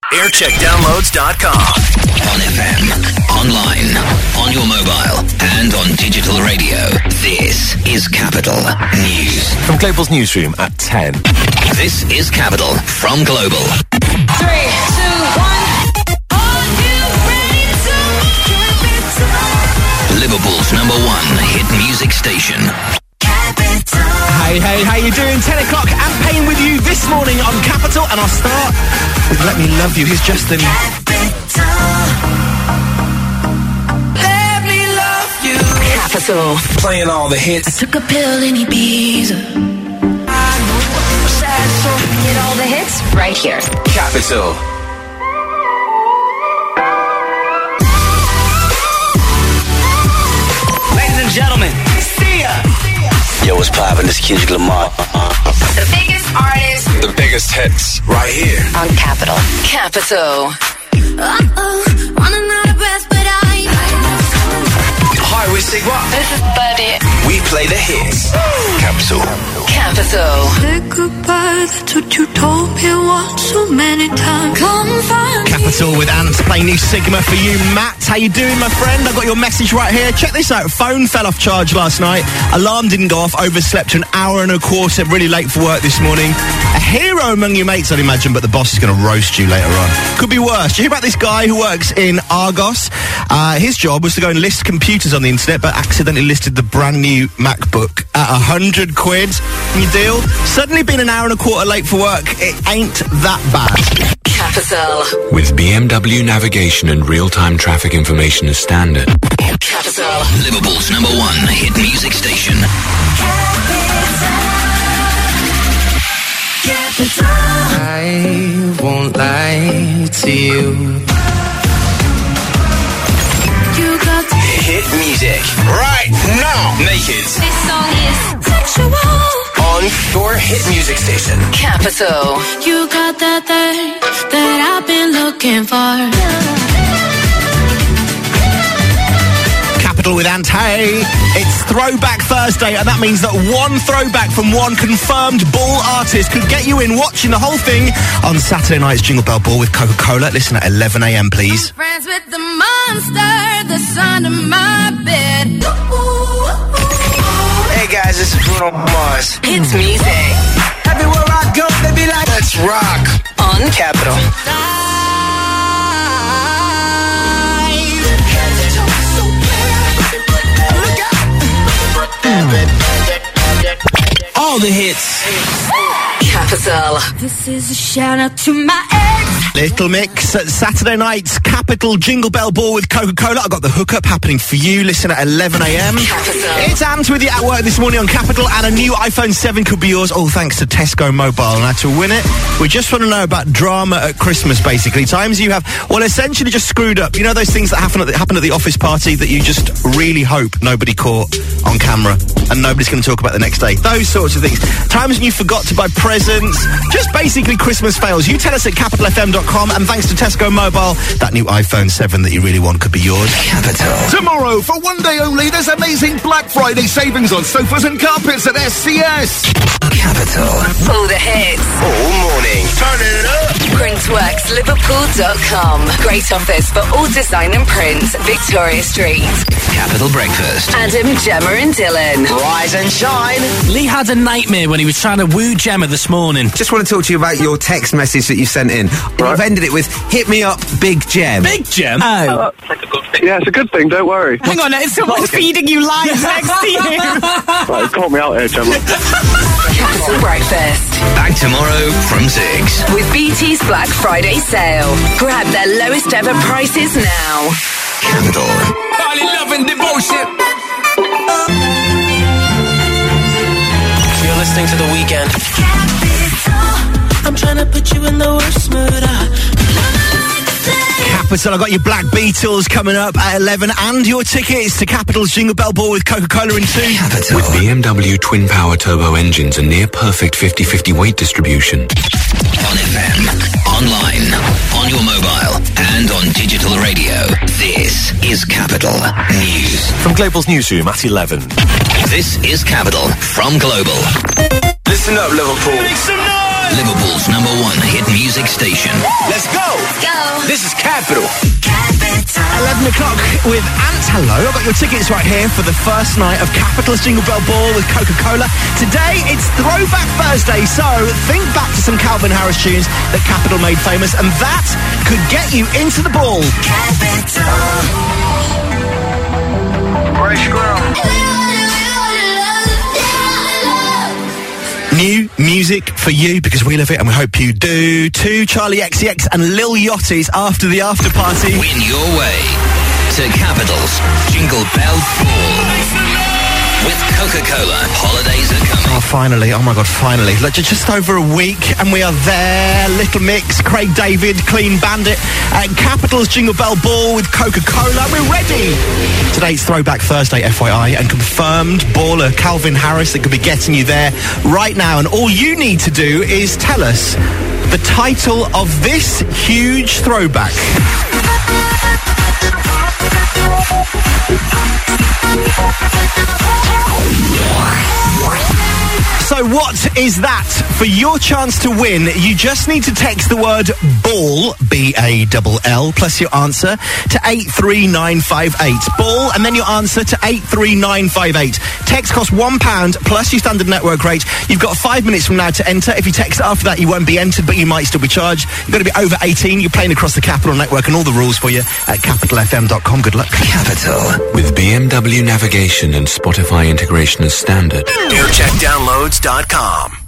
Aircheckdownloads.com. On FM, online, on your mobile, and on digital radio. This is Capital News. From Global's newsroom at 10. This is Capital from Global. 3, 2, 1. Are you ready to Liverpool's #1 hit music station. Hey, how you doing? 10 o'clock and Payne with you this morning on Capital, and I'll start with Let Me Love You. Here's Justin. Let me love you. Capital. Playing all the hits. Took a pill in Ibiza. Get all the hits right here. Capital. Ladies and gentlemen, see ya! Yo, what's poppin'? This Kendrick Lamar. The biggest artists The biggest hits right here. on Capital. Capital. Running out of breath, but Hi, we're Sigma. This is Buddy. We play the hits. Capital. Capital. Say goodbye, that's what you told me once so many times. Come find me. Capital with Ants playing new Sigma for you. Matt, how you doing, my friend? I got your message right here. Check this out. Phone fell off charge last night. Alarm didn't go off. Overslept an hour and a quarter. Really late for work this morning. A hero among your mates, I'd imagine, but the boss is going to roast you later on. Could be worse. Do you hear about this guy who works in Argos? His job was to go and list computers on the internet, but accidentally listed the brand new MacBook at 100 quid. Can you deal? Suddenly being an hour and a quarter late for work, it ain't that bad. Capital. With BMW navigation and real-time traffic information as standard. Capital. Liverpool's #1 hit music station. I won't lie to you. You got the Hit music right now. Naked this song is sexual. on your hit music station. Capital. You got that thing that I've been looking for. Capital with Ant. Hey, it's Throwback Thursday, and that means that one throwback from one confirmed ball artist could get you in watching the whole thing on Saturday night's Jingle Bell Ball with Coca-Cola. Listen at 11 a.m, please. Friends with the monster that's under my bed. Hey guys, this is Bruno Mars. Hits music Everywhere I go, they be like, let's rock. on Capital. All the hits. Capital. This is a shout out to my ex. Little Mix at Saturday night's Capital Jingle Bell Ball with Coca-Cola. I've got the hookup happening for you. Listen at 11 a.m. Capital. It's Ant with you at work this morning on Capital, and a new iPhone 7 could be yours, all thanks to Tesco Mobile. And to win it, we just want to know about drama at Christmas, basically. Times you have, well, essentially just screwed up. You know those things that happen at the office party that you just really hope nobody caught on camera and nobody's going to talk about the next day. Those sorts of things. Times when you forgot to buy presents. Just basically Christmas fails. You tell us at capitalfm.com, and thanks to Tesco Mobile, that new iPhone 7 that you really want could be yours. Capital. Tomorrow, for one day only, there's amazing Black Friday savings on sofas and carpets at SCS. Capital. All the hits. All morning. Turn it up. Printworksliverpool.com. Great office for all design and prints. Victoria Street. Capital Breakfast. Adam, Gemma and Dylan. Rise and shine. Lee had a nightmare when he was trying to woo Gemma this morning. Just want to talk to you about your text message that you sent in. You've ended it with, hit me up, Big Gem. Big Gem? Oh. Yeah, it's a good thing, don't worry. Hang on, it's someone feeding you lies next to you. Right, call me out here, Gemma. Capital Breakfast. Back tomorrow from 6. With BT's Black Friday sale. Grab their lowest ever prices now. Capital. Holy love and devotion. You're listening to The Weeknd. I'm trying to put you in the worst mood. Capital, I've got your Black Beatles coming up at 11 and your tickets to Capital's Jingle Bell Ball with Coca-Cola in 2. Capital. With BMW twin-power turbo engines and near-perfect 50-50 weight distribution. On FM, online, on your mobile, and on digital radio. This is Capital News. From Global's newsroom at 11. This is Capital from Global. Listen up, Liverpool. Liverpool's #1 hit music station. Let's go. is Capital. 11 o'clock with Ant. Hello, I've got your tickets right here for the first night of Capital's Jingle Bell Ball with Coca-Cola. Today, it's Throwback Thursday, so think back to some Calvin Harris tunes that Capital made famous, and that could get you into the ball. New music for you, because we love it and we hope you do too. Charlie XCX and Lil Yachty's After the After Party. Win your way to Capital's Jingle Bell Ball. With Coca-Cola, holidays are coming. Oh, finally. Oh, my God, finally. Like, just over a week, and we are there. Little Mix, Craig David, Clean Bandit, and Capital's Jingle Bell Ball with Coca-Cola. We're ready. Today's Throwback Thursday, FYI, and confirmed baller Calvin Harris that could be getting you there right now. And all you need to do is tell us the title of this huge throwback. So what is that? For your chance to win, you just need to text the word BALL, B-A-L-L, plus your answer to 83958. BALL, and then your answer to 83958. Text costs £1 plus your standard network rate. You've got 5 minutes from now to enter. If you text after that, you won't be entered, but you might still be charged. You've got to be over 18. You're playing across the Capital Network, and all the rules for you at capitalfm.com. Good luck. Capital. With BMW navigation and Spotify integration as standard. NewCheckDownloads.com.